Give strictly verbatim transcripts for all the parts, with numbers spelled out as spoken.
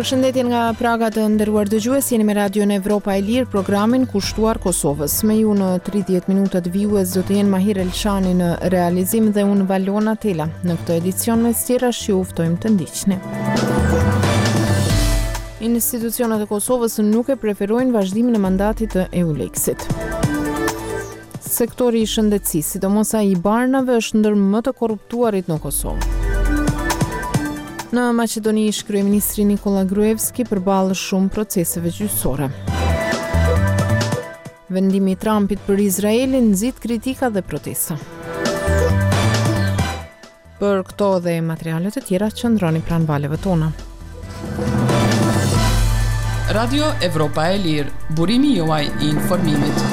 Përshëndetje nga Praga të nderuar dëgjues, jeni me Radion Evropa e Lirë, programin kushtuar Kosovës. Me ju në tridhjetë minutat vijues do të jenë Mahir Elshani në realizim dhe unë Valona Tela. Në këtë edicion me tjera ju ftojmë të ndiqni. Institucionet e Kosovës nuk e preferojnë vazhdimin e mandatit të EULEX-it. Sektori i shëndetësisë, sidomos ai i barnave, është ndër më të korruptuarit në Kosovë. Në Maqedoni, kryeministri Nikola Gruevski përballë shumë proceseve gjyqësore. Vendimi i Trumpit për Izraelin nxit kritika dhe protesta. Për këto dhe materiale të tjera qëndroni pranë valeve tona. Radio Evropa e Lirë, burimi juaj i informimit.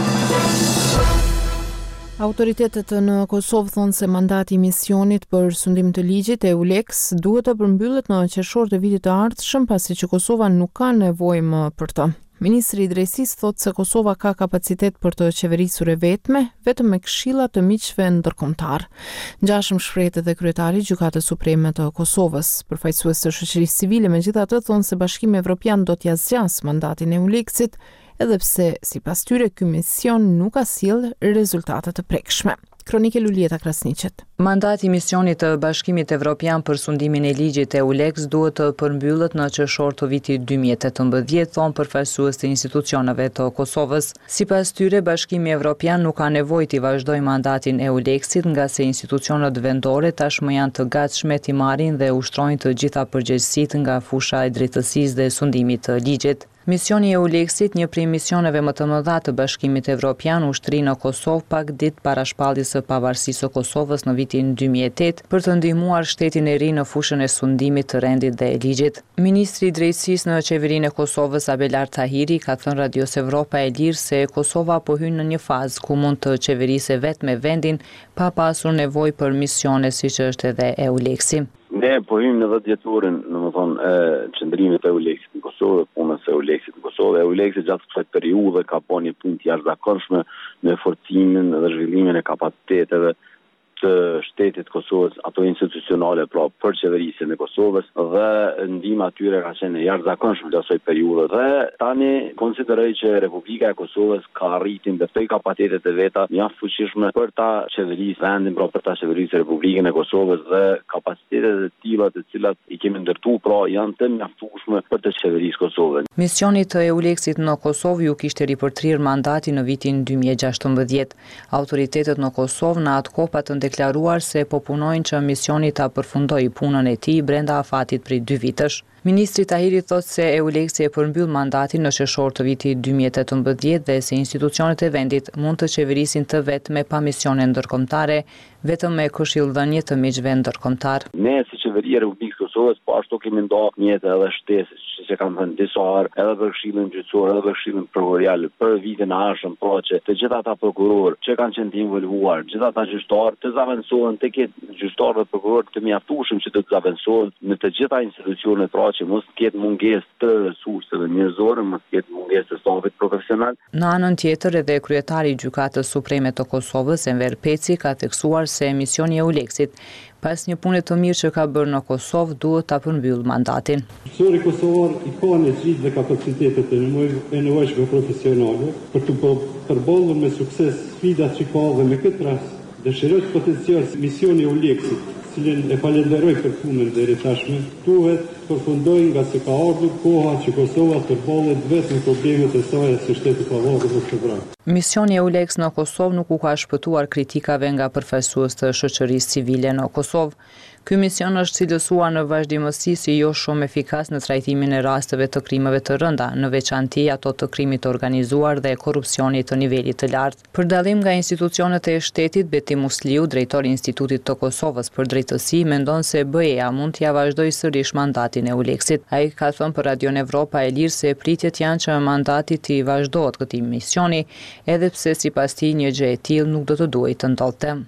Autoritetet në Kosovë thonë se mandati i misionit për sundim të ligjit EULEX duhet të përmbyllet në qershor të vitit të ardhshëm, pasi që Kosova nuk ka nevojë më për të. Ministri i Drejtësisë thotë se Kosova ka kapacitet për të qeverisur e vetme, vetëm me këshilla të miqve ndërkombëtar. Ngjashëm shprehet edhe kryetari i Gjykatës Supreme të Kosovës. Përfaqësues të shoqërisë civile megjithatë thonë se Bashkimi Evropian do t'ia zgjas mandatin e EULEX-it, edhe pse sipas tyre ky mision nuk ka sjellë rezultate të prekshme. Kronike Lulieta Krasniqet. Mandati i misionit të Bashkimit Evropian për sundimin e ligjit EULEX duhet të përmbyllet në qershor të vitit dy mijë e tetëmbëdhjetë, thonë përfaqësues të institucioneve të Kosovës. Sipas tyre, Bashkimi Evropian nuk ka nevojë të vazhdojë mandatin e EULEX-it, nga se institucionet vendore tashmë janë të gatshme të marrin dhe ushtrojnë të gjitha përgjegjësitë nga fusha e drejtësisë dhe sundimit të ligjit. Misioni i EULEX-it, një prej misioneve më të mëdha të Bashkimit Evropian, ushtri në Kosovë pak ditë para shpalljes së pavarësisë së Kosovës në vitin dy mijë e tetë për të ndihmuar shtetin e ri në fushën e sundimit të rendit dhe ligjit. Ministri i Drejtësisë në qeverinë e Kosovës, Abelar Tahiri, ka thënë Radios Evropa e Lirë se Kosova po hyn në një fazë ku mund të qeverisë vetëm vendin pa pasur nevojë për misione siç është edhe EULEX-i. Ne po hymë në dhjetë dhjetorën, domethënë, e qëndrimit të EULEX-it në Kosovë, punës së EULEX-it në Kosovë. EULEX-i gjatë kësaj periudhe ka bërë një punë të jashtëzakonshme në forcimin dhe zhvillimin e kapaciteteve të shtetit Kosovës, ato institucionale pra për qeverisjen e Kosovës, dhe ndihma atyre ka qenë jashtëzakonshme në asaj periudhe. Dhe tani konsideroj që Republika e Kosovës ka arritur të këto kapacitetet e veta mjaft fuqishme për ta qeverisë vendin, pra për ta qeverisë Republikën e Kosovës, dhe kapacitetet e tilla të cilat i kemi ndërtuar pra janë të mjaftueshme për të qeverisë Kosovën. Misioni të EULEX-it në Kosovë ju kishte ripërtrirë mandati në vitin dy mijë e gjashtëmbëdhjetë. Autoritetet në Kosovë në atë kohë patën deklaruar se po punojnë që misioni ta përfundojë punën e tij brenda afatit prej dy vitësh. Ministri Tahiri thotë se EULEX-i e përmbyll mandatin në qershor të vitit dy mijë e tetëmbëdhjetë dhe se institucionet e vendit mund të qeverisin të vetme pa misione ndërkombëtare, vetëm me këshillëdhënie të miqve ndërkombëtar. Ne si qeveria e Republikës së Kosovës po ashtu kemi ndarë mjete edhe shtesë, që kanë thënë disa herë, edhe për Këshillin Gjyqësor, edhe për Këshillin Prokurorial për vitin e ardhshëm, pra që të gjithë ata prokurorë që kanë qenë të involvuar, gjithë ata gjyqtarë të zaventohen, të ketë gjyqtarë dhe prokurorë të mjaftueshëm që të zaventohen në të gjitha institucionet, pra që mos ketë mungesë të resurseve njerëzore, mos ketë mungesë të stafit profesional. Në anën tjetër, edhe kryetari i Gjykatës Supreme të Kosovës, Enver Peci, ka theksuar se misioni i EULEX-it pas një pune të mirë që ka bërë në Kosovë duhet ta përmbyll mandatin. Gjyqësori kosovar i ka energjitë dhe kapacitetet e nevojshme profesionale për të përballur me sukses sfidat që ka, dhe me këtë rast dëshiroj të potencioj misioni i EULEX-it, cilin e falenderoj për punën deri tashme, duhet përfundojë nga se ka ardhur koha që Kosova të përballet vetëm me problemet e saj si shteti i pavarur dhe shqiptar. Misioni EULEX në Kosovë nuk u ka shpëtuar kritikave nga përfaqësues të shoqërisë civile në Kosovë. Ky mision është cilësuar në vazhdimësi si jo shumë efikas në trajtimin e rasteve të krimeve të rënda, në veçanti ato të krimit të organizuar dhe korrupsionit të nivelit të lartë. Për dallim nga institucionet e shtetit, Beti Musliu, drejtori i Institutit të Kosovës për Drejtësi, mendon se B E-ja mund t'ia vazhdojë sërish mandatin e EULEX-it. Ai ka thënë për Radion Evropa e Lirë se pritjet janë që mandati t'i vazhdohet këtij misioni, edhe pse sipas tij një gjë e tillë nuk do të duhej të ndodhte. Pas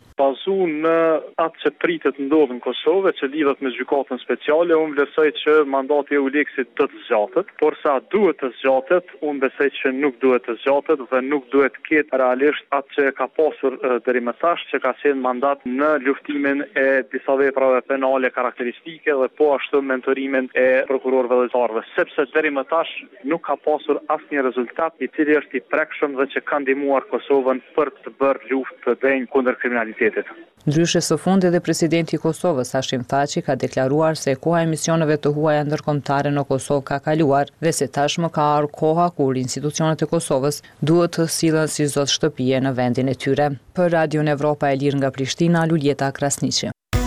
bazu në atë që pritet ndodhë në Kosovë, që lidhet me gjykatën speciale, unë vlerësoj që mandati e Euleksit do të zgjatet, por sa duhet të zgjatet, unë besoj që nuk duhet të zgjatet dhe nuk duhet të ketë realisht atë që ka pasur deri më tash, që ka qenë mandat në luftimin e disa veprave penale karakteristike dhe po ashtu mentorimin e prokurorëve dhe zarve, sepse deri më tash nuk ka pasur asnjë rezultat i cili është i prekshëm dhe që ka ndihmuar Kosovën për të bërë luftë të denjë kundër kriminalitetit. Ndryshe së fundi dhe presidenti i Kosovës Hashim Thaçi ka deklaruar se koha e misioneve të huaja ndërkombëtare në Kosovë ka kaluar dhe se tashmë ka ardhur koha kur institucionet e Kosovës duhet të sillen si zot shtëpie në vendin e tyre. Për Radion Evropa e Lirë nga Prishtina, Luljeta Krasniqi.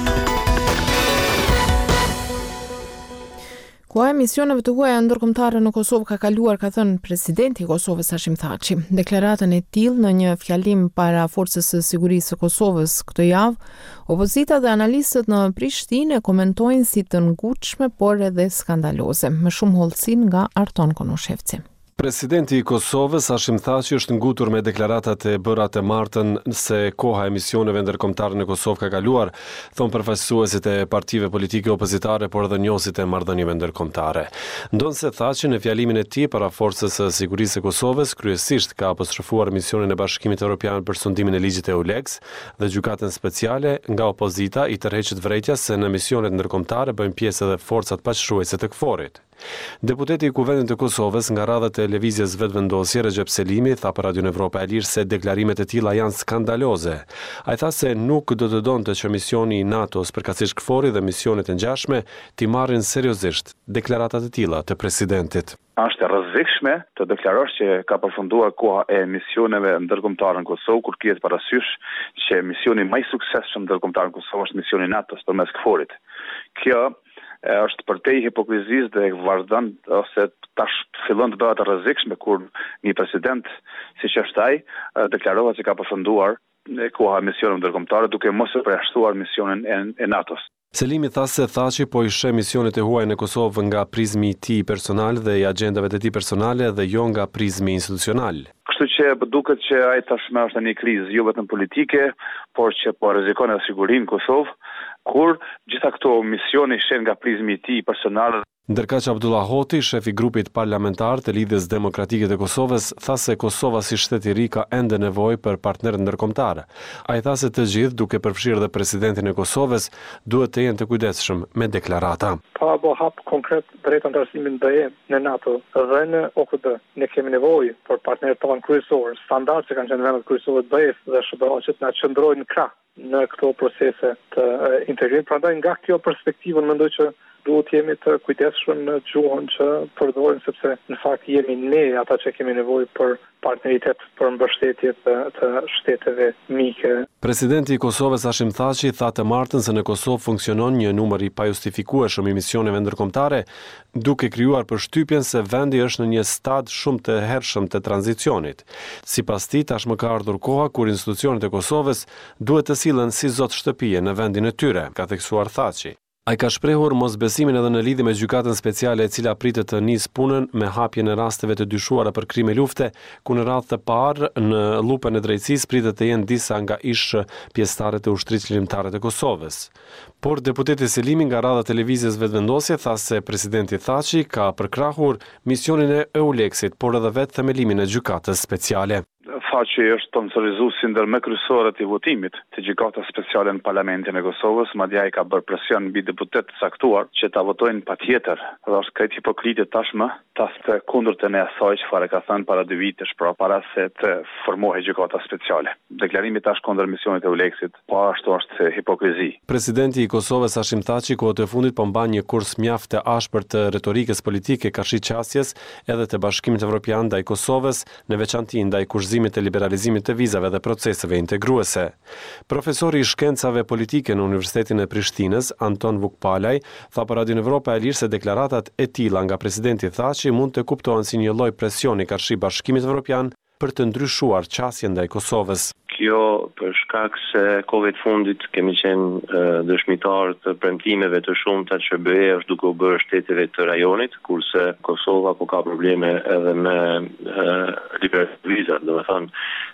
Koha e misioneve të huaja ndërkombëtare në Kosovë ka kaluar, ka thënë presidenti i Kosovës Hashim Thaçi. Deklaratën e tillë në një fjalim para Forcës së Sigurisë së Kosovës këtë javë, opozita dhe analistët në Prishtinë e komentojnë si të ngutshme por edhe skandaloze. Më shumë hollësi nga Arton Konoshevci. Presidenti i Kosovës Hashim Thaçi është ngutur me deklaratat e bëra të martën se koha e misioneve ndërkombëtare në Kosovë ka kaluar, thonë përfaqësuesit e partive politike opozitare, por edhe njohësit e marrëdhënieve ndërkombëtare. Ndonse Thaçi në fjalimin e tij para Forcës së Sigurisë së Kosovës kryesisht ka apostrofuar misionin e Bashkimit Evropian për sundimin e ligjit EULEX dhe gjykatën speciale, nga opozita i tërheqet vërejtja se në misionet ndërkombëtare bëjnë pjesë edhe forcat paqëruese të KFOR-it. Deputeti i Kuvendit të Kosovës nga radha e televizjes Vetëvendosje Recep Selimi tha për Radion Evropa e Lirë se deklarimet e tilla janë skandaloze. Ai tha se nuk do të donte që misioni i NATO-s përkatësisht KFOR-i dhe misionet e ngjashme t'i marrin seriozisht deklaratat e tilla të presidentit. Është e rrezikshme të deklarosh që ka përfunduar koha e misioneve ndërkombëtare në Kosovë, kur kihet parasysh që misioni më i suksesshëm ndërkombëtar në Kosovë është misioni i NATO-s përmes KFOR-it. Kjo është përtej hipokrizisë dhe vazhdon ose tash fillon të bëhet e rrezikshme kur një president siç është ai deklarova se ka përfunduar koha e misioneve ndërkombëtare duke mos e përjashtuar misionin e, e NATO-s. Selimi tha se Thaçi po i sheh misionet e huaja në Kosovë nga prizmi i tij personal dhe i agjendave të tij personale dhe jo nga prizmi institucional. Kështu që duket që ai tashmë është në një krizë jo vetëm politike, por që po rrezikon edhe sigurinë në Kosovë, kur gjitha këto misione ishin nga prizmi i tij personal. Ndërkaq Abdullah Hoti, shefi i grupit parlamentar të Lidhjes Demokratike të Kosovës, tha se Kosova si shtet i ri ka ende nevojë për partner ndërkombëtar. Ai tha se të gjithë, duke përfshirë dhe presidentin e Kosovës, duhet të jenë të kujdesshëm me deklarata. Pa bo hap konkret drejt antarësimin B E në NATO dhe në O K D. Ne kemi nevojë për partnerët tonë kryesor, standard që kanë qenë vendet kryesore të B E-s dhe S B A që na qëndrojnë në krah në këto procese të integrimit. Prandaj nga kjo perspektivë mendoj që duhet jemi të kujdesshëm në gjuhën që përdorim, sepse në fakt jemi ne ata që kemi nevojë për partneritet, për mbështetje të, të shteteve mike. Presidenti i Kosovës Hashim Thaçi tha të martën se në Kosovë funksionon një numër i pajustifikueshëm i misioneve ndërkombëtare, duke krijuar përshtypjen se vendi është në një stad shumë të hershëm të tranzicionit. Sipas tij, tashmë ka ardhur koha kur institucionet e Kosovës duhet të sillen si zot shtëpie në vendin e tyre, ka theksuar Thaçi. Ai ka shprehur mosbesimin edhe në lidhje me gjykatën speciale e cila pritet të nisë punën me hapjen e rasteve të dyshuara për krime lufte, ku në radhë të parë në lupën e drejtësisë pritet të jenë disa nga ish pjesëtarët e ushtrisë çlirimtare të Kosovës. Por deputeti Selimi nga radha televizjes Vetëvendosje tha se presidenti Thaçi ka përkrahur misionin e EULEX-it, por edhe vetë themelimin e gjykatës speciale. Thaçi është sponsorizuesi ndër më kryesorët i votimit të gjykatës speciale në Parlamentin e Kosovës, madje ai ka bërë presion mbi deputet të caktuar që ta votojnë patjetër. Dhe është krejt hipokritë tashmë ta të kundërtën e asaj çfarë ka thënë para dy vitesh, pra para se të formohej gjykata speciale. Deklarimi tash kundër misionit e EULEX-it, po ashtu është hipokrizi. Presidenti i Kosovës Hashim Thaçi kohët e fundit po mban një kurs mjaft të ashpër të retorikës politike karshi qasjes edhe të Bashkimit Evropian ndaj Kosovës, në veçanti ndaj kurzimit të liberalizimit të vizave dhe proceseve integruese. Profesori i shkencave politike në Universitetin e Prishtinës, Anton Vukpalaj, tha për Radion Evropa e Lirë se deklaratat e tilla nga presidenti Thaçi mund të kuptohen si një lloj presioni karshi Bashkimit Evropian për të ndryshuar qasjen ndaj Kosovës. Kjo për shkak se kohëve të fundit kemi qenë dëshmitar të premtimeve të shumta që B E është duke u bërë shteteve të rajonit, kurse Kosova po ka probleme edhe me liberalizim vizat, domethënë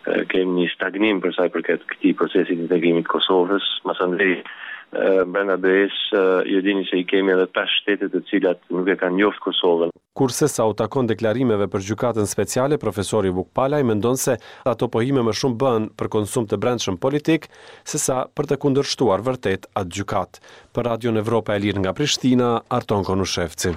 kemi një stagnim për sa i përket këtij procesi të integrimit të Kosovës. Masanëri brenda B E S ju dini se i kemi edhe pesë shtete të cilat nuk e kanë njoft Kosovën. Kurse sa u takon deklarimeve për gjykatën speciale, profesori Vukpalaj mendon se ato pohime më shumë bën për konsum të brendshëm politik, sesa për të kundërshtuar vërtet atë gjykat. Për Radion Evropa e Lirë nga Prishtina, Arton Konushevci.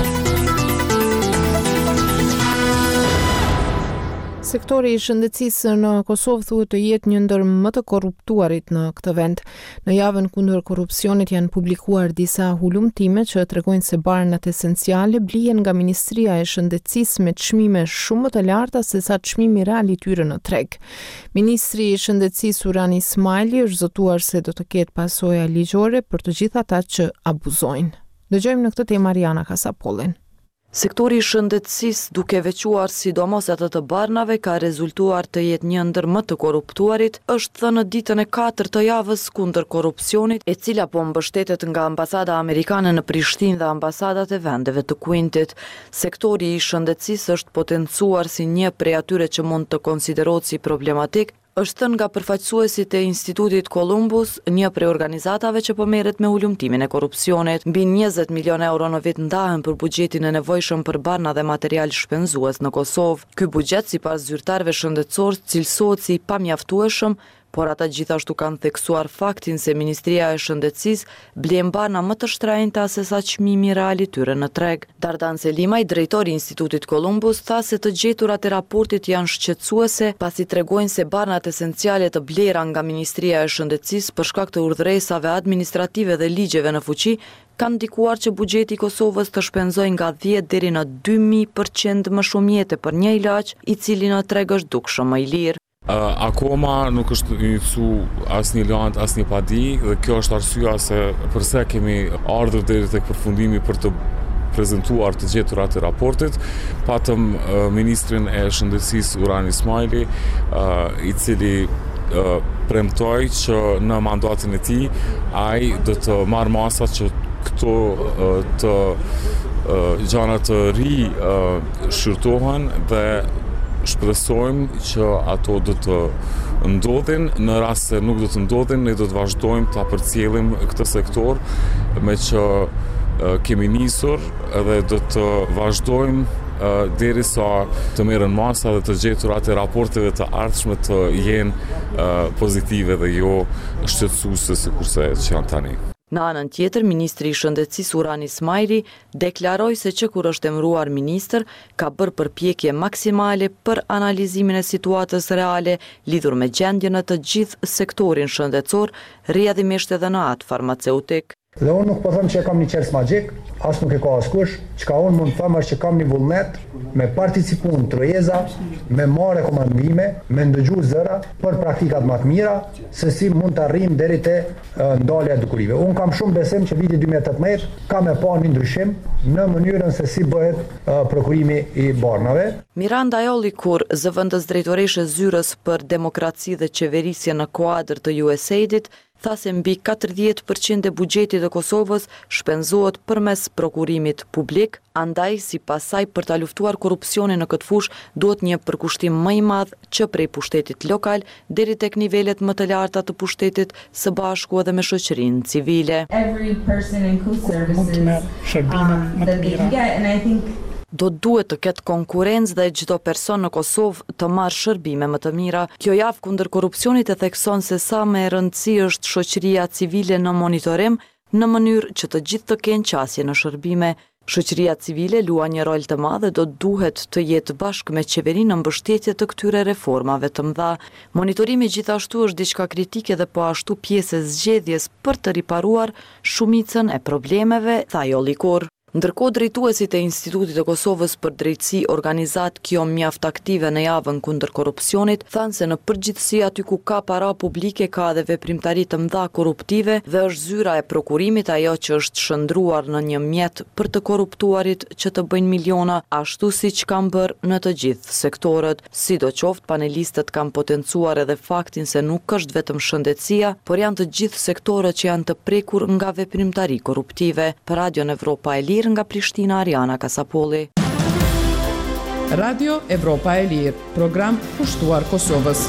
Sektori i shëndetësisë në Kosovë thuhet të jetë një ndër më të korruptuarit në këtë vend. Në javën kundër korrupsionit janë publikuar disa hulumtime që tregojnë se barnat esenciale blihen nga Ministria e Shëndetësisë me çmime shumë më të larta se sa çmimi real i tyre në treg. Ministri i Shëndetësisë Urani Ismaili është zotuar se do të ketë pasoja ligjore për të gjithë ata që abuzojnë. Dëgjojmë në këtë temë Mariana Kasapollin. Sektori i shëndetësisë, duke veçuar sidomos atë të barnave, ka rezultuar të jetë një ndër më të korruptuarit, është thënë në ditën e katërt të javës kundër korrupsionit, e cila po mbështetet nga ambasada amerikane në Prishtinë dhe ambasadat e vendeve të Kuintit. Sektori i shëndetësisë është potencuar si një prej atyre që mund të konsiderohet si problematik, është thënë nga përfaqësuesit e Institutit Columbus, një prej organizatave që po merret me ulumtimin e korrupsionit. Mbi njëzet milion euro në vit ndahen për buxhetin e nevojshëm për barna dhe material shpenzues në Kosovë. Ky buxhet, sipas zyrtarëve shëndetësor, cilësohet si i pamjaftueshëm, por ata gjithashtu kanë theksuar faktin se Ministria e Shëndetësisë blen barna më të shtrenjta se sa çmimi real i tyre në treg. Dardan Selimaj, drejtori i Institutit Columbus, tha se të gjeturat e raportit janë shqetësuese, pasi tregojnë se barnat esenciale të blera nga Ministria e Shëndetësisë për shkak të urdhëresave administrative dhe ligjeve në fuqi kanë ndikuar që buxheti i Kosovës të shpenzojë nga dhjetë deri në dy mijë përqind më shumë jete për një ilaç, i cili në treg është dukshëm më i lirë. Uh, akoma nuk është iniciu asnjë land, asnjë padi, dhe kjo është arsyeja se përse kemi ardhur deri tek përfundimi për të prezantuar të gjeturat e raportit. Patëm uh, ministrin e shëndetësisë Urani Ismaili, uh, i cili uh, premtoi që në mandatin e tij ai do të marrë masa që këto uh, të uh, gjëra të ri uh, shqyrtohen dhe shpresojmë që ato do të ndodhin. Në rast se nuk do të ndodhin, ne do të vazhdojmë ta përcjellim këtë sektor, me që uh, kemi nisur dhe do të vazhdojmë uh, derisa të merren masa dhe të gjeturat e raporteve të ardhshme të jenë uh, pozitive dhe jo shqetësuese sikurse që janë tani. Në anën tjetër, Ministri i Shëndetësisë Urani Ismaili deklaroi se që kur është emëruar ministër, ka bërë përpjekje maksimale për analizimin e situatës reale lidhur me gjendjen në të gjithë sektorin shëndetësor, rrjedhimisht edhe në atë farmaceutik. Dhe unë nuk po them që e kam një qers magjik, as nuk e ka askush, çka unë mund të them është që kam një vullnet me participu në trojeza, me marrë komandime, me ndëgju zëra për praktikat më të mira, se si mund të arrijmë deri te ndalja e dukurive. Unë kam shumë besim që viti dy mijë e tetëmbëdhjetë ka me pa një ndryshim në mënyrën se si bëhet uh, prokurimi i barnave. Miranda Jolli, kur zëvendës drejtoreshe zyrës për demokraci dhe qeverisje në kuadër të U S A I D-it, tha se mbi katërdhjetë përqind e buxhetit të Kosovës shpenzohet përmes prokurimit publik, andaj sipas saj për ta luftuar korrupsionin në këtë fushë duhet një përkushtim më i madh që prej pushtetit lokal deri tek nivelet më të larta të pushtetit së bashku edhe me shoqërinë civile. Do duhet të ketë konkurrencë dhe çdo person në Kosovë të marrë shërbime më të mira. Kjo javë kundër korrupsionit e thekson se sa më e rëndësishme është shoqëria civile në monitorim, në mënyrë që të gjithë të kenë qasje në shërbime. Shoqëria civile luan një rol të madh dhe do duhet të jetë bashkë me qeverinë në mbështetje të këtyre reformave të mëdha. Monitorimi gjithashtu është diçka kritike dhe po ashtu pjesë e zgjedhjes për të riparuar shumicën e problemeve, tha Jolli Kur. Ndërkohë, drejtuesit e Institutit të Kosovës për Drejtësi organizat kjo mjaft aktive në javën kundër korrupsionit, thanë se në përgjithësi aty ku ka para publike ka edhe veprimtari të mëdha korruptive dhe është zyra e prokurimit ajo që është shndruar në një mjet për të korruptuarit që të bëjnë miliona, ashtu siç kanë bërë në të gjithë sektorët. Sidoqoftë, panelistët kanë potencuar edhe faktin se nuk është vetëm shëndetësia, por janë të gjithë sektorët që janë të prekur nga veprimtari korruptive. Për Radion Evropa e Lirë nga Prishtina, Ariana Kasapolli. Radio Evropa e Lirë, program pushtuar Kosovës.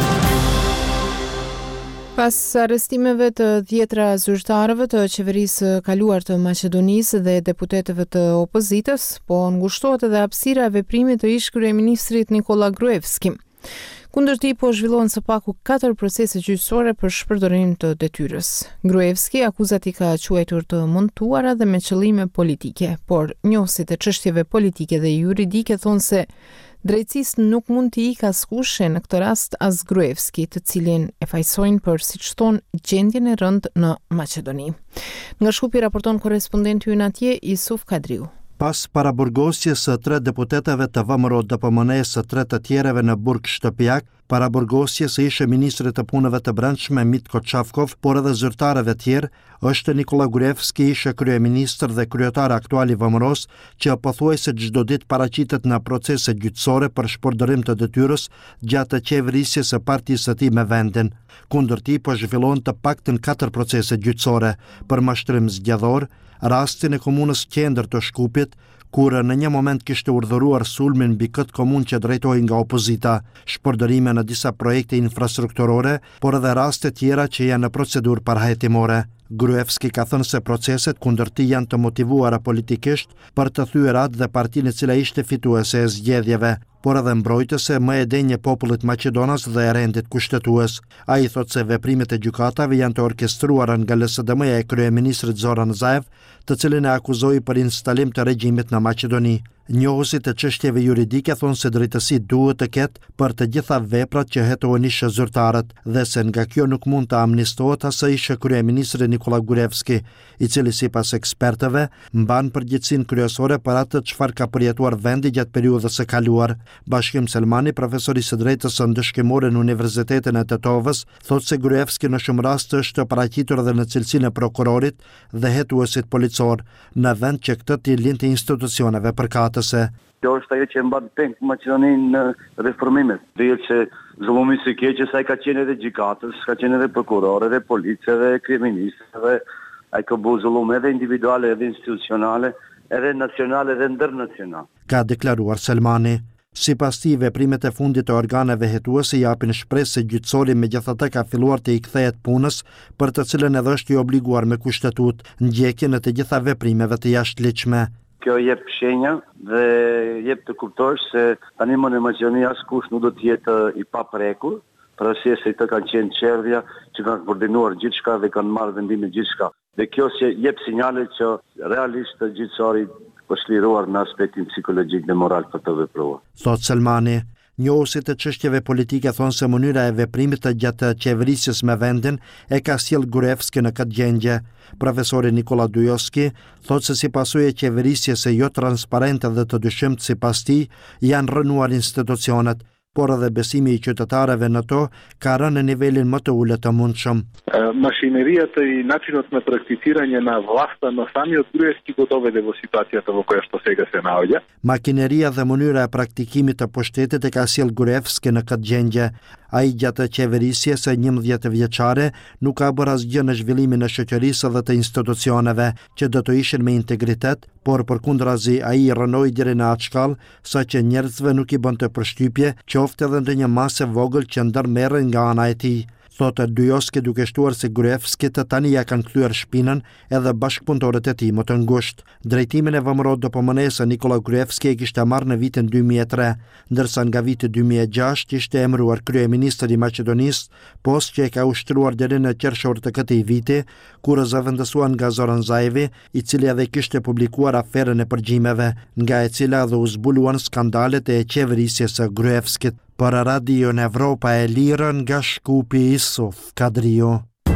Pas arrestimeve të dhjetra zyrtarëve të qeverisë kaluar të Maqedonisë dhe deputetëve të opozitës, po ngushtohet edhe hapësira e veprimit të ish kryeministrit Nikola Gruevski. Kundër tij po zhvillohen së paku katër procese gjyqësore për shpërdorim të detyrës. Gruevski akuzat i ka quajtur të montuara dhe me qëllime politike, por njohësit e çështjeve politike dhe juridike thonë se drejtësisë nuk mund t'i ikë askush, në këtë rast as Gruevski, të cilin e fajsojnë për, siç thonë, gjendjen e rëndë në Maqedoni. Nga Shkupi raporton korrespondenti ynë atje, Isuf Kadriu. Pas paraburgosjes së tre deputetëve të V M R O D P M N-s së tre të tjereve në burg shtëpiak, paraburgosjes së ishe ministrit të punëve të brendshme Mitko Çavkov, por edhe zyrtarëve tjerë, është Nikola Gruevski, ishe kryeministër dhe kryetar aktual i V M R O-s, që pothuajse çdo ditë paraqitet në procese gjyqësore për shpërdorim të detyrës gjatë qeverisjes së partisë së tij me vendin. Kundër tij po zhvillohen të paktën katër procese gjyqësore për mashtrim zgjedhor, rastin e komunës qendër të Shkupit, kur në një moment kishte urdhëruar sulmin mbi këtë komunë që drejtohej nga opozita, shpërdorime në disa projekte infrastrukturore, por edhe raste tjera që janë në procedurë parajtimore. Gruevski ka thënë se proceset kundër tij janë të motivuara politikisht për të thyer atë dhe partinë e cila ishte fituese e zgjedhjeve, por edhe mbrojtëse më e denjë popullit maqedonas dhe e rendit kushtetues. Ai thotë se veprimet e gjykatave janë të orkestruara nga L S D M-ja e kryeministrit Zoran Zaev, të cilin e akuzoi për instalim të regjimit në Maqedoni. Njohësit e çështjeve juridike thonë se drejtësi duhet të ketë për të gjitha veprat që hetohen ishe zyrtarët dhe se nga kjo nuk mund të amnistohet as ishe kryeministri Nikola Gruevski, i cili sipas ekspertëve mban përgjegjësinë kryesore për atë çfarë ka përjetuar vendi gjatë periudhës së kaluar. Bashkim Selmani, profesor i së drejtës së ndëshkimore në Universitetin e Tetovës, thotë se Gruevski në shumë raste është paraqitur edhe në cilësinë e prokurorit dhe hetuesit policor, në vend që këtë t'i lindë institucioneve përkatëse. Kjo është ajo që mban peng Maqedoninë në reformimet. Dihet që zullumi i keq që ai ka qenë edhe gjykatës, ka qenë edhe prokuror, edhe policë, edhe kryeminist, edhe ai ka bëu zullum edhe individuale, edhe institucionale, edhe nacionale, edhe ndërnacionale. Ka deklaruar Selmani. Sipas tij, veprimet e fundit të organeve hetuese japin shpresë se gjyqësori megjithatë ka filluar të i kthehet punës, për të cilën edhe është i obliguar me kushtetut, ndjekjen e të gjitha veprimeve të jashtëligjshme. Kjo jep shenja dhe jep të kuptosh se tani më në Maqedoni askush nuk do të jetë i paprekur, për arsye se të kanë qenë çerdhja që kanë koordinuar gjithçka dhe kanë marrë vendime gjithçka. Dhe kjo që jep sinjale që realisht gjyqësori është liruar në aspektin psikologjik dhe moral për të vepruar. Thot Selmani. Njohësit e çështjeve politike thonë se mënyra e veprimit të gjatë qeverisjes me vendin e ka sjell Gruevski në këtë gjendje. Profesori Nikola Dujoski thotë se si pasojë e qeverisjes së jo transparente dhe të dyshimit sipas tij janë rënuar institucionet, por edhe besimi i qytetarëve në to ka rënë në nivelin më të ulët të mundshëm. Mashineријата и начинот на практицирање на власта на самиот Груевски го доведе во ситуацијата во која што сега се наоѓа. Makineria dhe mënyra e praktikimit të pushtetit e ka sjell Gruevski në këtë gjendje. Ai gjatë qeverisjes së njëmbëdhjetë vjeçare nuk ka bërë asgjë në zhvillimin e shoqërisë dhe të institucioneve që do të ishin me integritet, por përkundrazi ai rënoi deri në atë shkallë saqë njerëzve nuk i bënte përshtypje, qoftë edhe ndonjë masë vogël që ndërmerren nga ana e tij. Thotë Dujoski duke shtuar se Gruevski të tani ja kanë kthyer shpinën edhe bashkëpunëtorët e tij më të ngushtë. Drejtimin e V M R O D P M N-s Nikola Gruevski e kishte marrë në vitin dy mijë e tre, ndërsa nga viti dy mijë e gjashtë ishte emëruar kryeministër i Maqedonisë, postë që e ka ushtruar deri në qershor të këtij viti, kur zëvendësuan nga Zoran Zaevi, i cili edhe kishte publikuar aferën e përgjimeve, nga e cila dhe u zbuluan skandalet e qeverisjes së Gruevskit. Për Radio në Evropa e Lirë nga Shkupi, Isuf Kadriu.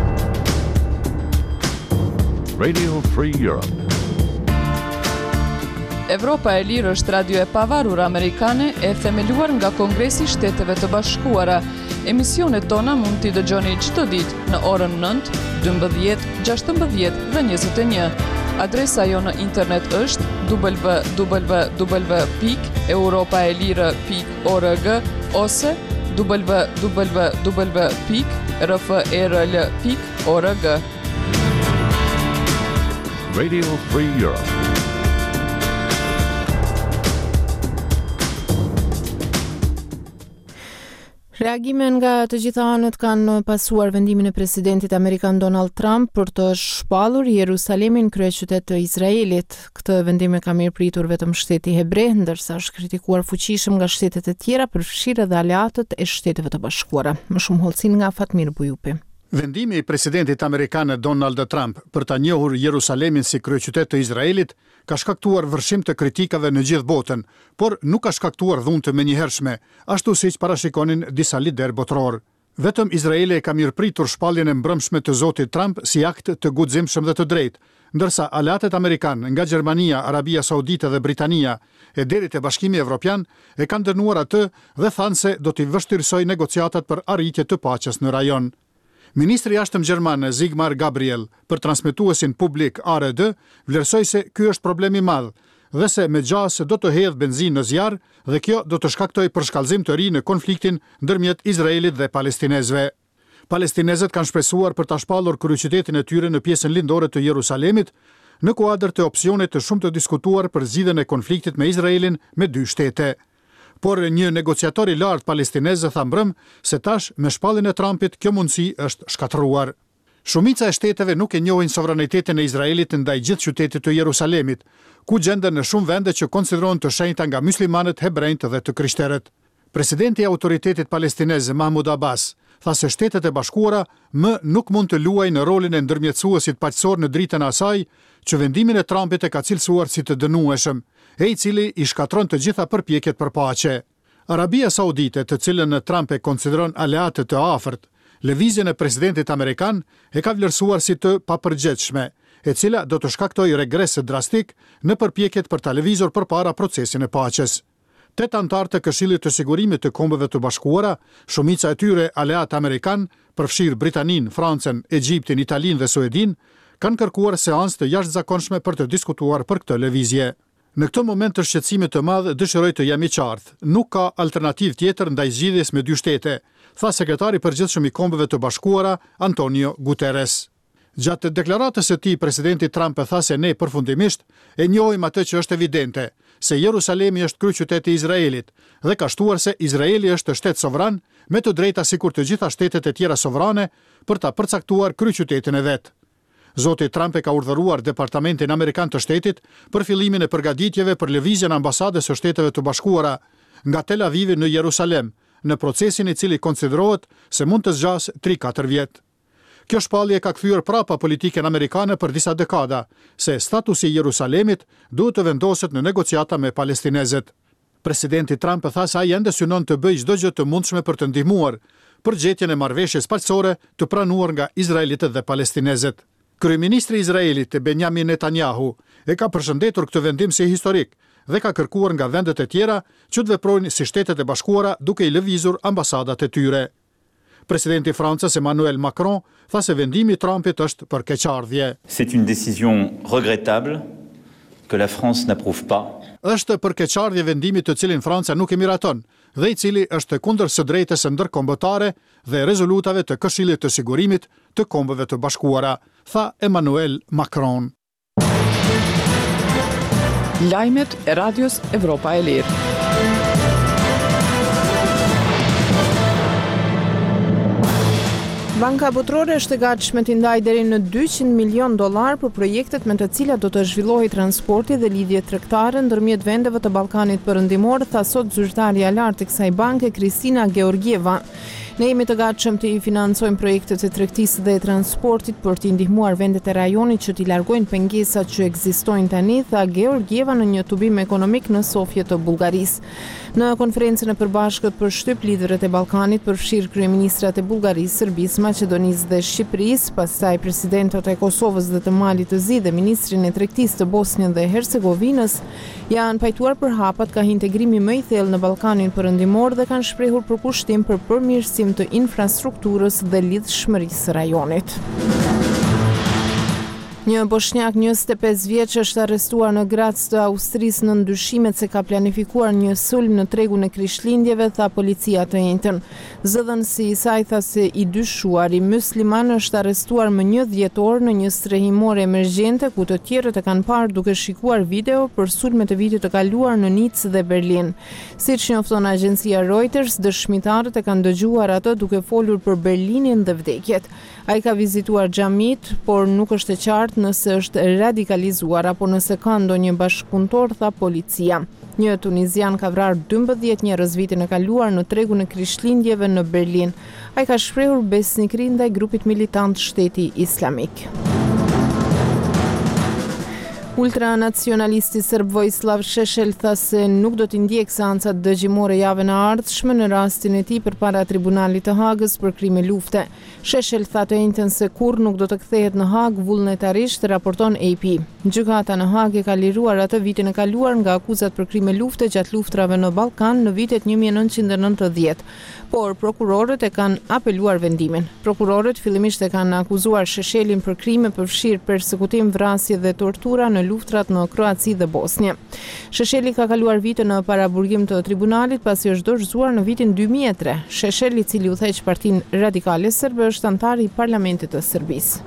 Radio Free Europe. Evropa e Lirë është radio e pavarur amerikane e themeluar nga Kongresi i Shteteve të Bashkuara. Emisionet tona mund t'i dëgjoni çdo ditë në orën nëntë, dymbëdhjetë, gjashtëmbëdhjetë dhe njëzet e një. Adresa jo në internet është w w w pikë europaelire pikë org ose w w w pikë r f e r l pikë org. Radio Free Europe. Reagime nga të gjitha anët kanë pasuar vendimin e presidentit amerikan Donald Trump për të shpallur Jerusalemin kryeqytet të Izraelit. Këtë vendim e ka mirëpritur vetëm shteti hebre, ndërsa është kritikuar fuqishëm nga shtetet e tjera, përfshirë edhe aleatët e Shteteve të Bashkuara. Më shumë hollësin nga Fatmir Bujupi. Vendimi i presidentit amerikan Donald Trump për ta njohur Jerusalemin si kryeqytet të Izraelit ka shkaktuar vërshim të kritikave në gjithë botën, por nuk ka shkaktuar dhunë të menjëhershme, ashtu siç parashikonin disa lider botror. Vetëm Izraeli ka mirëpritur shpalljen e mbrëmshme të zotit Trump si akt të guximshëm dhe të drejtë, ndërsa aleatët amerikan nga Gjermania, Arabia Saudite dhe Britania e deri te Bashkimi Evropian e kanë dënuar atë dhe thanë se do t'i vështirësojë negociatat për arritje të paqes në rajon. Ministri i jashtëm gjerman Sigmar Gabriel për transmetuesin publik A R D vlerësoi se ky është problem i madh dhe se me gjas do të hedh benzinë në zjarr dhe kjo do të shkaktojë përshkallëzim të ri në konfliktin ndërmjet Izraelit dhe palestinezëve. Palestinezët kanë shpresuar për ta shpallur kryeqytetin e tyre në pjesën lindore të Jerusalemit në kuadër të opsionit të shumë të diskutuar për zgjidhjen e konfliktit me Izraelin me dy shtete. Por një negociator i lartë palestinez tha mbrëm se tash me shpalljen e Trumpit kjo mundësi është shkatëruar. Shumica e shteteve nuk e njohin sovranitetin e Izraelit ndaj gjithë qytetit të Jerusalemit, ku gjenden në shumë vende që konsiderohen të shenjta nga muslimanët, hebrejt dhe të krishterët. Presidenti i autoritetit palestinez Mahmoud Abbas tha se Shtetet e Bashkuara më nuk mund të luajnë në rolin e ndërmjetësuesit paqësor në dritën e asaj që vendimin e Trumpit e ka cilësuar si të dënueshëm, e i cili i shkatron të gjitha përpjekjet për paqe. Arabia Saudite, të cilën Trump e konsideron aleate të afërt, lëvizjen e presidentit amerikan e ka vlerësuar si të papërgjegjshme, e cila do të shkaktojë regres drastik në përpjekjet për ta lëvizur përpara procesin e paqes. Tet antarë të Këshillit të Sigurimit të Kombeve të Bashkuara, shumica e tyre aleat amerikan, përfshirë Britanin, Francën, Egjiptin, Italin dhe Suedin, kanë kërkuar seancë të jashtëzakonshme për të diskutuar për këtë lëvizje. Në këtë moment të shqetësimit të madh dëshiroj të jam i qartë, nuk ka alternativë tjetër ndaj zgjidhjes me dy shtete, tha sekretari i përgjithshëm i Kombeve të Bashkuara Antonio Guterres. Gjatë deklaratës së tij, presidenti Trump e tha se ne përfundimisht e njohim atë që është evidente, se Jerusalemi është kryeqyteti i Izraelit dhe ka shtuar se Izraeli është shtet sovran me të drejta sikur të gjitha shtetet e tjera sovrane për ta përcaktuar kryeqytetin e vet. Zoti Trump e ka urdhëruar Departamentin Amerikan të Shtetit për fillimin e përgatitjeve për lëvizjen e ambasadës së Shteteve të Bashkuara nga Tel Avivi në Jerusalem, në procesin i cili konsiderohet se mund të zgjas tri katër vjet. Kjo shpallje ka kthyer prapa politikën amerikane për disa dekada, se statusi i Jerusalemit duhet të vendoset në negociata me palestinezët. Presidenti Trump tha se ai ende synon të bëjë çdo gjë të mundshme për të ndihmuar për gjetjen e marrëveshjes paqësore të pranuar nga izraelitët dhe palestinezët. Kryeministri i Izraelit Benjamin Netanyahu e ka përshëndetur këtë vendim si historik dhe ka kërkuar nga vendet e tjera që të veprojnë si Shtetet e Bashkuara duke i lëvizur ambasadat e tyre. Presidenti i Francës Emmanuel Macron tha se vendimi i Trumpit është për keqardhje. C'est une décision regrettable que la France n'approuve pas. Është për keqardhje vendimi të cilin Franca nuk e miraton dhe i cili është kundër së drejtës së ndërkombëtare dhe rezolutave të Këshillit të Sigurimit të Kombeve të Bashkuara, tha Emmanuel Macron. Lajmet e Radios Evropa e Lirë. Banka Botrore është e gatshme të ndajë deri në dyqind milion dollar për projektet me të cilat do të zhvillohej transporti dhe lidhjet tregtare ndërmjet vendeve të Ballkanit Perëndimor, tha sot zyrtarja e lartë e kësaj banke Kristina Georgieva. Ne jemi të gatshëm të i financojmë projektet e tregtisë dhe e transportit për t'i ndihmuar vendet e rajonit që t'i largojnë pengesat që ekzistojnë tani, tha Georgieva në një tubim ekonomik në Sofje të Bullgarisë. Në konferencën e përbashkët për shtyp liderët e Ballkanit përfshirë kryeministrat e Bullgarisë, Serbisë, Maqedonisë dhe Shqipërisë, pastaj presidentët e Kosovës dhe të Malit të Zi dhe ministrin e tregtisë të Bosnjës dhe Hercegovinës, janë pajtuar për hapat ka integrimi më i thellë në Ballkanin Perëndimor dhe kanë shprehur përkushtim për përmirësim të infrastrukturës dhe lidhshmërisë së rajonit. Një bosnjak njëzet e pesë vjeç është arrestuar në Graz të Austrisë në ndyshimet se ka planifikuar një sulm në tregun e Krishtlindjeve, tha policia të njëjtën. Zëdhënësi i saj tha se i dyshuari musliman është arrestuar më një dhjetor në një strehimore emergjente ku të tjerët e kanë parë duke shikuar video për sulmet e vitit të kaluar në Nicë dhe Berlin. Siç njofton agjencia Reuters, dëshmitarët e kanë dëgjuar atë duke folur për Berlinin dhe vdekjet. Ai ka vizituar xhamit, por nuk është e qartë nëse është radikalizuar apo nëse ka ndonjë bashkëpunëtor, tha policia. Një tunizian ka vrarë dymbëdhjetë njerëz vitin e kaluar në tregun e Krishtlindjeve në Berlin. Ai ka shprehur besnikëri ndaj grupit militant Shteti Islamik. Ultranacionalisti serb Vojislav Šešelj tha se nuk do t'i ndjek seancat dëgjimore javën e ardhshme në rastin e tij përpara Tribunalit të Hagës për krime lufte. Šešelj tha të njëjtën se kurrë nuk do të kthehet në Hagë vullnetarisht, raporton A P. Gjykata në Hagë e ka liruar atë vitin e kaluar nga akuzat për krime lufte gjatë luftrave në Ballkan në vitet një mijë e nëntëqind e nëntëdhjetë, por prokurorët e kanë apeluar vendimin. Prokurorët fillimisht e kanë akuzuar Šešelin për krime përfshirë persekutim, vrasje dhe tortura në luftrat në Kroaci dhe Bosnjë. Šešeli ka kaluar vite në paraburgim të tribunalit pasi është dorëzuar në vitin dy mijë e tre. Šešeli, i cili udhëheq Partinë Radikale Serbe, është antar i Parlamentit të Serbisë.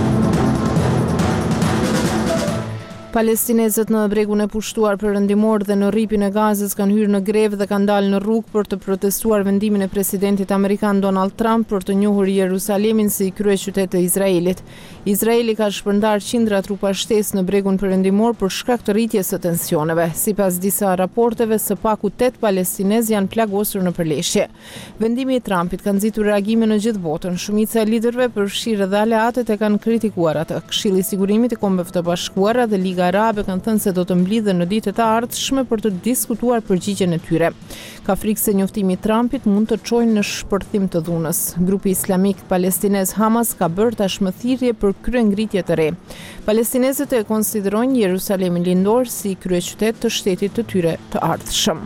Palestinezët në bregun e pushtuar perëndimor dhe në rripin e Gazës kanë hyrë në grevë dhe kanë dalë në rrugë për të protestuar vendimin e presidentit amerikan Donald Trump për të njohur Jerusalemin si kryeqytet të Izraelit. Izraeli ka shpërndar qindra trupa shtesë në bregun perëndimor për shkak të rritjes së tensioneve. Sipas disa raporteve, së paku tetë palestinezë janë plagosur në përleshje. Vendimi i Trumpit ka nxitur reagime në gjithë botën. Shumica e liderëve, përfshirë edhe aleatët, e kanë kritikuar atë. Këshilli i Sigurimit i Kombeve të Bashkuara dhe Liga Arabe kanë thënë se do të mblidhen në ditët e ardhshme për të diskutuar përgjigjen e tyre. Ka frikë se njoftimi i Trumpit mund të çojë në shpërthim të dhunës. Grupi islamik palestinez Hamas ka bërë tashmë thirrje për kryengritje të re. Palestinezët e konsiderojnë Jerusalemin lindor si kryeqytet të shtetit të tyre të ardhshëm.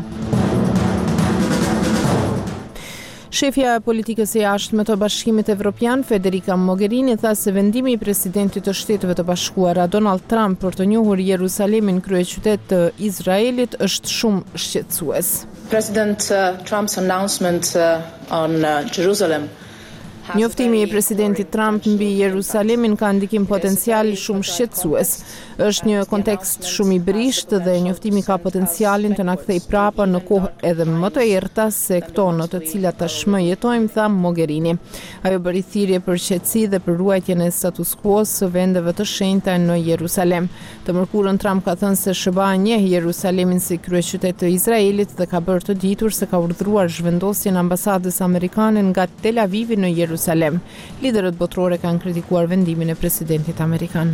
Shefja e politikës së jashtme të Bashkimit Evropian, Federica Mogherini, tha se vendimi i presidentit të Shteteve të Bashkuara Donald Trump për të njohur Jerusalemin kryeqytet të Izraelit është shumë shqetësues. President uh, Trump's announcement uh, on uh, Jerusalem Njoftimi i presidentit Trump mbi Jerusalemin ka ndikim potencial shumë shqetësues. Është një kontekst shumë i brisht dhe njoftimi ka potencialin të na kthejë prapa në kohë edhe më të errta se këto në të cilat tashmë jetojmë, tha Mogherini. Ajo bëri thirrje për qetësi dhe për ruajtjen e status quo së vendeve të shenjta në Jerusalem. Të mërkurën Trump ka thënë se S B A njeh Jerusalemin si kryeqytet të Izraelit dhe ka bërë të ditur se ka urdhëruar zhvendosjen e ambasadës amerikane nga Tel Avivi në Jerusalem. Jerusalem. Liderët botërore kanë kritikuar vendimin e presidentit amerikan.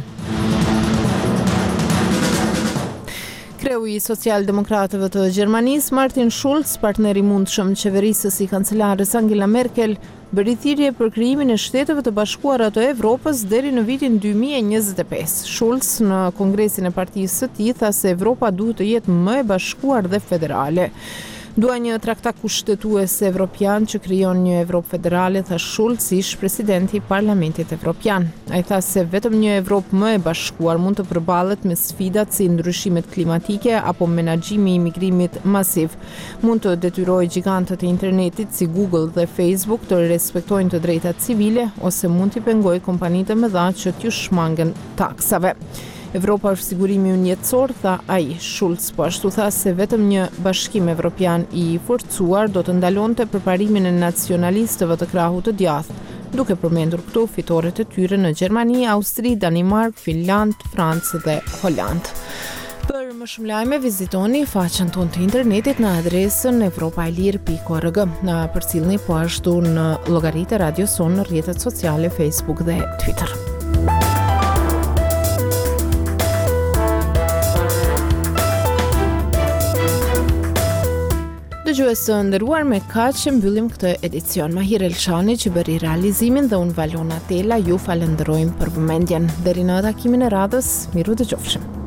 Kreu i socialdemokratëve të Gjermanisë, Martin Schulz, partneri mundshëm qeverisës i kancelares Angela Merkel, bëri thirrje për krijimin e Shteteve të Bashkuara të Evropës deri në vitin dy mijë e njëzet e pesë. Schulz në kongresin e partisë së tij tha se Evropa duhet të jetë më e bashkuar dhe federale. Dua një traktat kushtetues evropian që krijon një Evropë federale, tha Schulz, ish presidenti i Parlamentit Evropian. Ai tha se vetëm një Evropë më e bashkuar mund të përballet me sfidat si ndryshimet klimatike apo menaxhimi i migrimit masiv. Mund të detyrojë gjigantët e internetit si Google dhe Facebook të respektojnë të drejtat civile ose mund t'i pengojë kompanitë e mëdha që t'ju shmangen taksave. Evropa është sigurimi unjetësor, tha ai. Schulz po ashtu tha se vetëm një bashkim evropian i forcuar do të ndalonte përparimin e nacionalistëve të krahut të djathtë, duke përmendur këtu fitoret e tyre në Gjermani, Austri, Danimark, Finland, Francë dhe Holand. Për më shumë lajme, vizitoni faqen tonë të internetit në adresën evropaelir pikë org. Na përcjellni po ashtu në llogaritë e Radio Son në rrjetet sociale Facebook dhe Twitter. Dëgjues të nderuar, me kaq që mbyllim këtë edicion. Mahir Elshani që bëri realizimin dhe unë Valona Tela ju falenderojmë për vëmendjen. Deri në takimin e radhës, miru dëgjofshim.